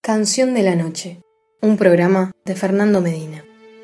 Canción de la Noche, un programa de Fernando Medina.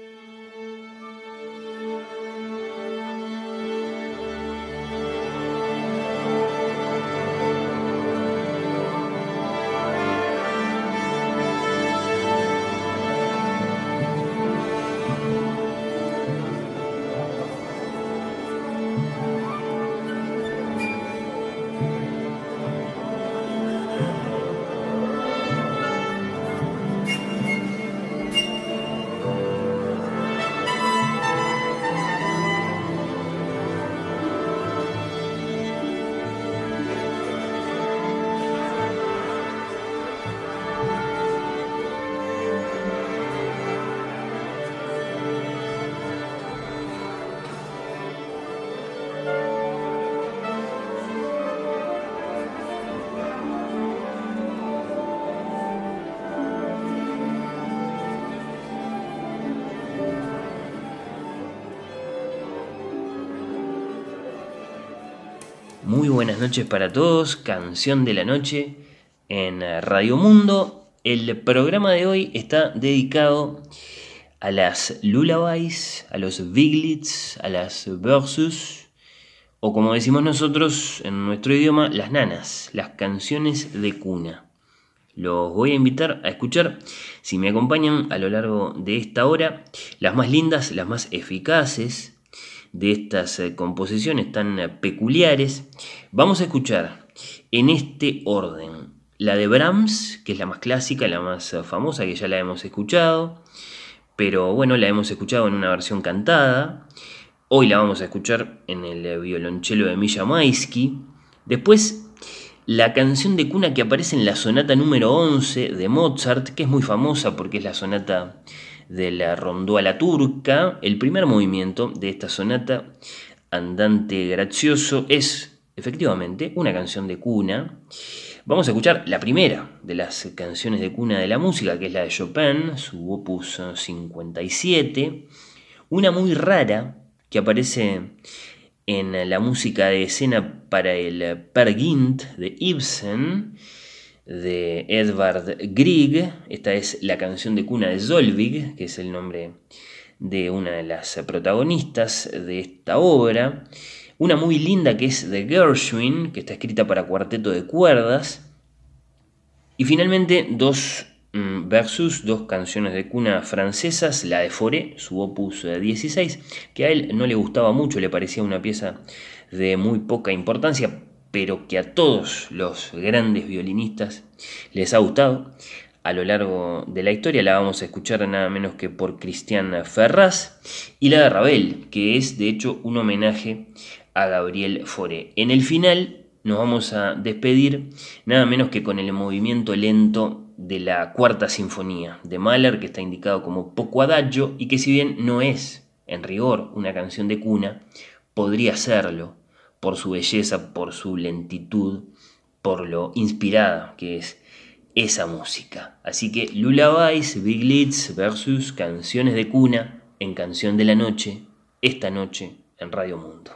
Muy buenas noches para todos, Canción de la Noche en Radio Mundo. El programa de hoy está dedicado a las lullabies, a los biglets, a las versus, o como decimos nosotros en nuestro idioma, las nanas, las canciones de cuna. Los voy a invitar a escuchar, si me acompañan a lo largo de esta hora, las más lindas, las más eficaces de estas composiciones tan peculiares. Vamos a escuchar en este orden la de Brahms, que es la más clásica, la más famosa, que ya la hemos escuchado, pero bueno, la hemos escuchado en una versión cantada. Hoy la vamos a escuchar en el violonchelo de Misha Maisky. Después, la canción de cuna que aparece en la sonata número 11 de Mozart, que es muy famosa porque es la sonata de la rondó a la turca. El primer movimiento de esta sonata, Andante Grazioso, es efectivamente una canción de cuna. Vamos a escuchar la primera de las canciones de cuna de la música, que es la de Chopin, su opus 57, una muy rara que aparece en la música de escena para el Peer Gynt de Ibsen, de Edvard Grieg. Esta es la canción de cuna de Solveig, que es el nombre de una de las protagonistas de esta obra. Una muy linda que es de Gershwin, que está escrita para cuarteto de cuerdas. Y finalmente dos versus, dos canciones de cuna francesas, la de Fauré, su opus 16, que a él no le gustaba mucho, le parecía una pieza de muy poca importancia, pero que a todos los grandes violinistas les ha gustado. A lo largo de la historia la vamos a escuchar nada menos que por Christian Ferraz, y la de Ravel, que es de hecho un homenaje a Gabriel Fauré. En el final nos vamos a despedir nada menos que con el movimiento lento de la Cuarta Sinfonía de Mahler, que está indicado como poco adagio y que, si bien no es en rigor una canción de cuna, podría serlo por su belleza, por su lentitud, por lo inspirada que es esa música. Así que lullabies, biglets versus canciones de cuna en Canción de la Noche, esta noche en Radio Mundo.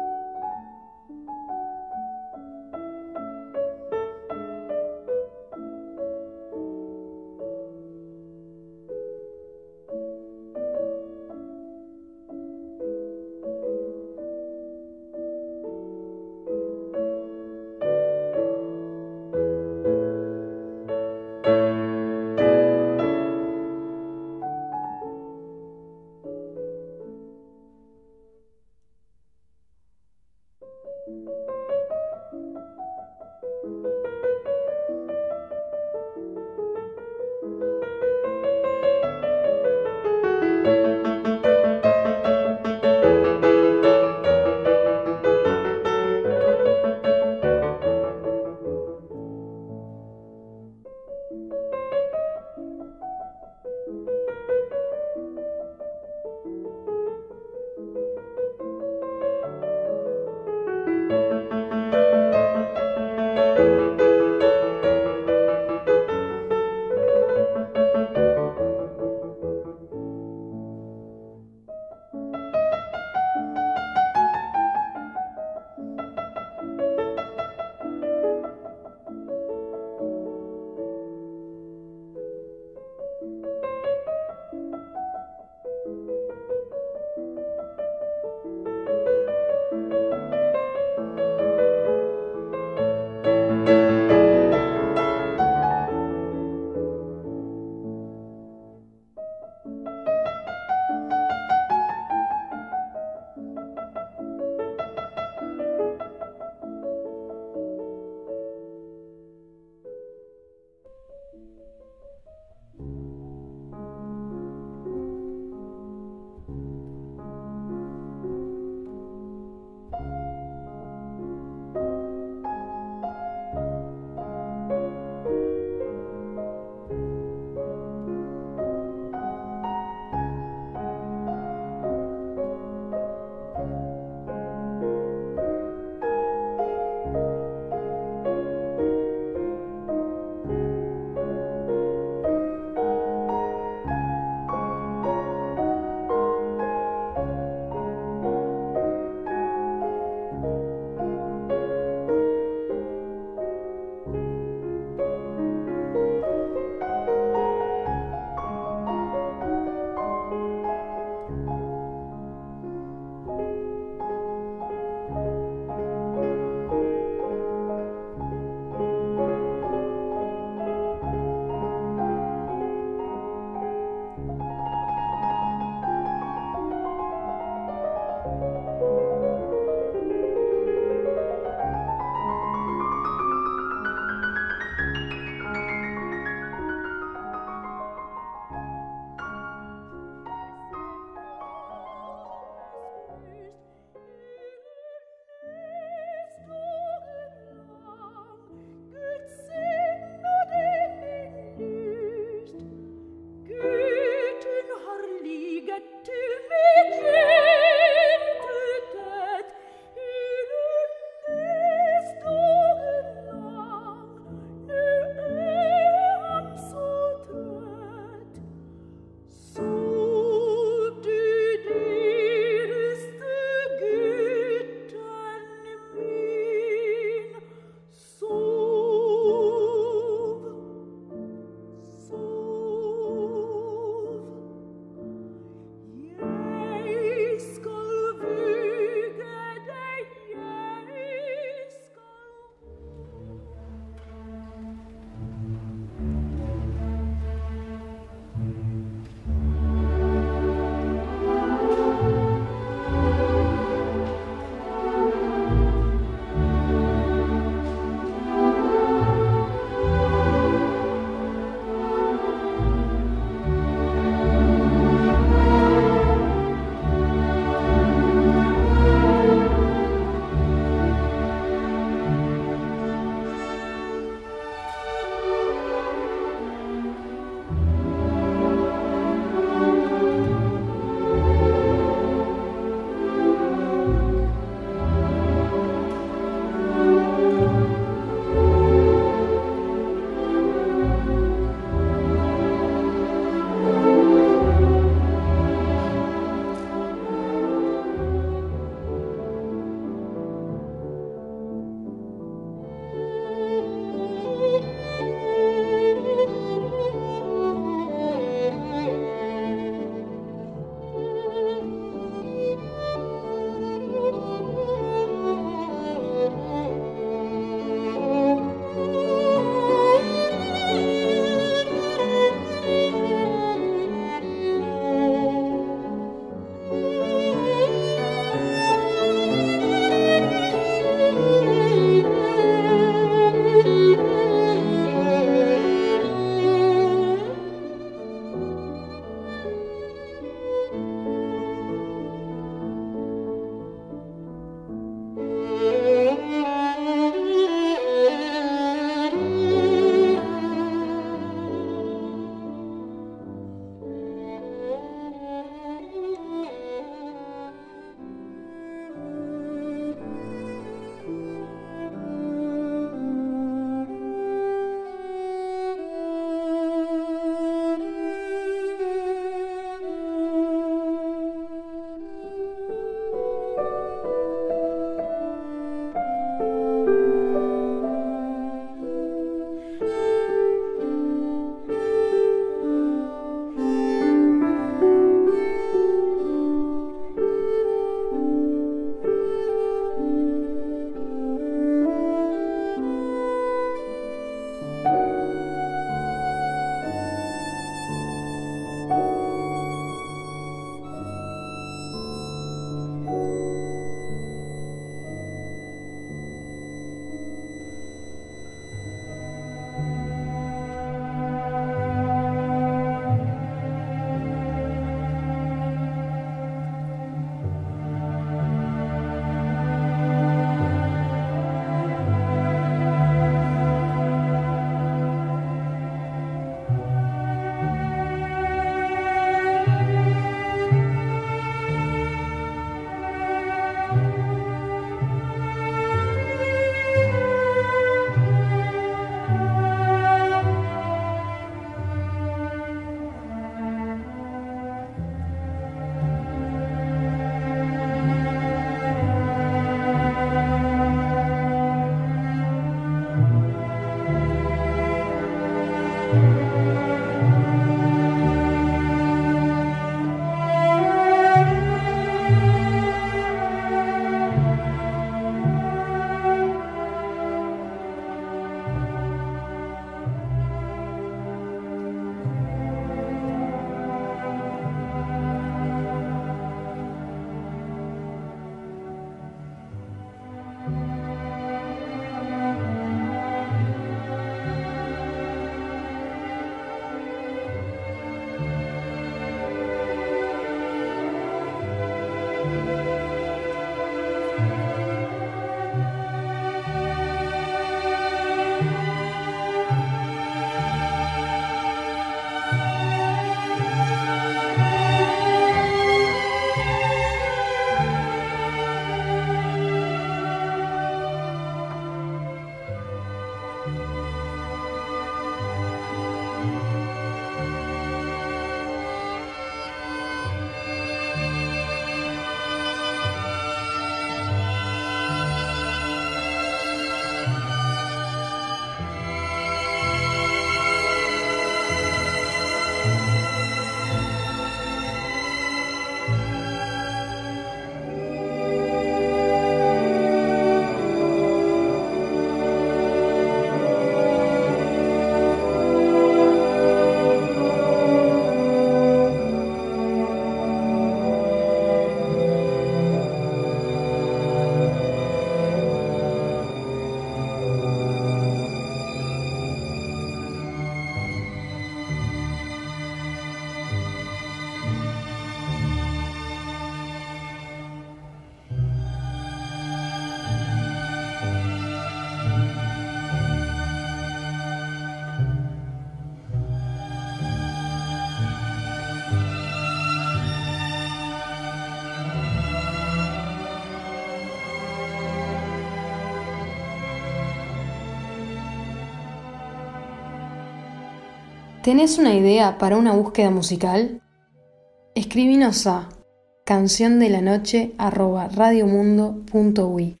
¿Tenés una idea para una búsqueda musical? Escribinos a canciondelanoche@radiomundo.uy.